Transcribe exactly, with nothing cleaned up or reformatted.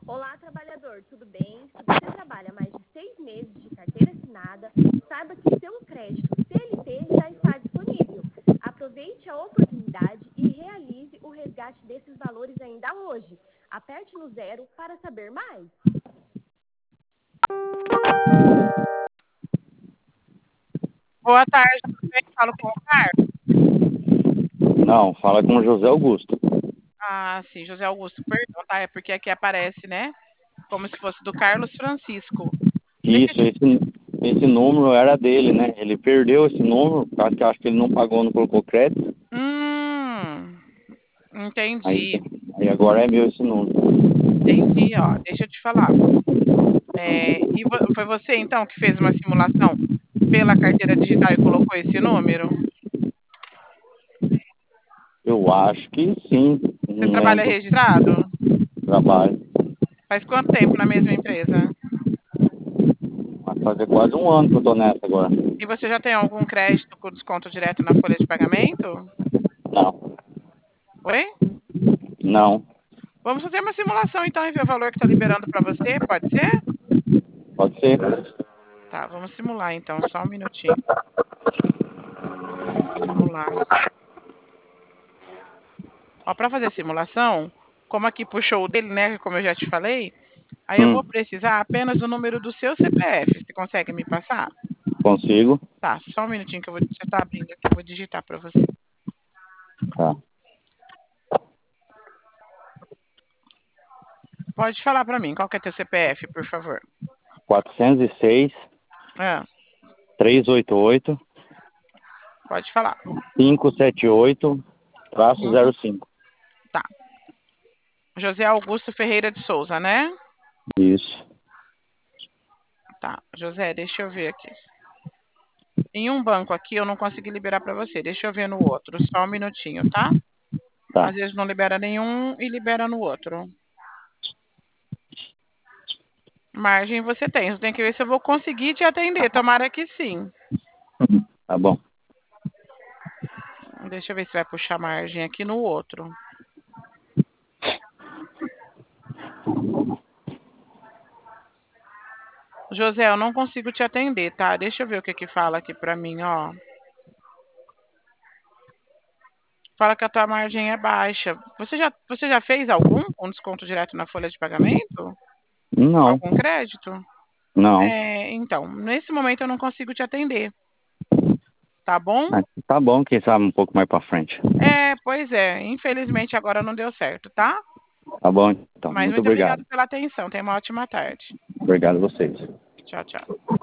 Olá, trabalhador, tudo bem? Se você trabalha mais de seis meses de carteira assinada, saiba que seu crédito C L T já está disponível. Aproveite a oportunidade e realize o resgate desses valores ainda hoje. Aperte no zero para saber mais. Boa tarde, tudo bem? Falo com o Carlos? Não, fala com o José Augusto. Ah, sim, José Augusto, perdão, tá? É porque aqui aparece, né? Como se fosse do Carlos Francisco. Deixa eu Isso, te... esse, esse número era dele, né? Ele perdeu esse número, por causa que eu acho que ele não pagou, não colocou crédito. Hum, Aí, entendi. aí agora é meu esse número. Entendi, ó. Deixa eu te falar. É, e vo- foi você, então, que fez uma simulação pela carteira digital e colocou esse número? Eu acho que sim, Você não trabalha lembro. registrado? Trabalho. Faz quanto tempo na mesma empresa? Vai fazer quase um ano que eu tô nessa agora. E você já tem algum crédito com desconto direto na folha de pagamento? Não, Oi? não, Vamos fazer uma simulação então e ver o valor que está liberando para você, pode ser? pode ser. Tá, vamos simular então, só um minutinho. Simular. Ó, para fazer a simulação, como aqui puxou o dele, né, como eu já te falei, aí eu vou Hum, precisar apenas do número do seu C P F. Você consegue me passar? consigo. Tá, só um minutinho que eu vou, já tá abrindo aqui, eu vou digitar para você. Tá. Pode falar para mim, qual que é teu C P F, por favor? quatrocentos e seis, Ah, trezentos e oitenta e oito, pode falar. quinhentos e setenta e oito, traço Uhum. zero cinco. Tá. José Augusto Ferreira de Souza, né? Isso. Tá. José, deixa eu ver aqui. Em um banco aqui eu não consegui liberar para você. Deixa eu ver no outro. Só um minutinho, tá? Tá. Às vezes não libera nenhum e libera no outro. Margem você tem. Eu tenho que ver se eu vou conseguir te atender. Tomara que sim. Tá bom. Deixa eu ver se vai puxar margem aqui no outro. José, eu não consigo te atender, tá? Deixa eu ver o que que fala aqui pra mim, ó. Fala que a tua margem é baixa. Você já, você já fez algum um desconto direto na folha de pagamento? Não, Algum crédito? não. É, então, nesse momento eu não consigo te atender, tá bom? Ah, tá bom, quem sabe um pouco mais pra frente. É, pois é. Infelizmente agora não deu certo, tá? Tá bom, então. Mas Muito muito obrigado. obrigada pela atenção. Tenha uma ótima tarde. Obrigado a vocês. Tchau, tchau.